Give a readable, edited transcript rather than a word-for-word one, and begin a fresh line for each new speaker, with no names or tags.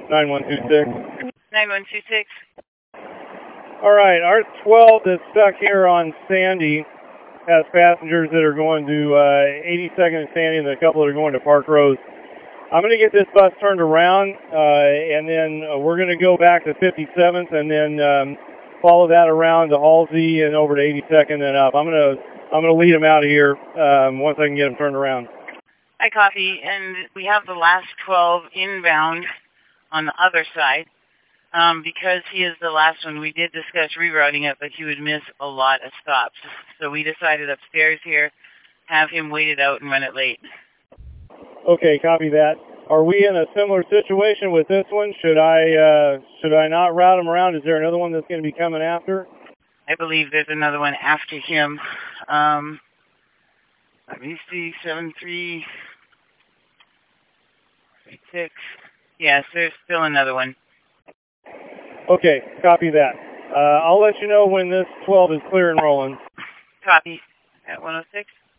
9126.
9126.
All right, our 12 that's stuck here on Sandy has passengers that are going to 82nd and Sandy, and a couple that are going to Park Rose. I'm going to get this bus turned around, and then we're going to go back to 57th, and then follow that around to Halsey and over to 82nd and up. I'm going to lead them out of here once I can get them turned around.
I copy, and we have the last 12 inbound on the other side. Because he is the last one, we did discuss rerouting it, but he would miss a lot of stops. So we decided upstairs here, have him wait it out and run it late.
Okay, copy that. Are we in a similar situation with this one? Should I not route him around? Is there another one that's going to be coming after?
I believe there's another one after him. Let me see, 7336. Yes, there's still another one.
Okay, copy that. I'll let you know when this 12 is clear and rolling.
Copy. At 106.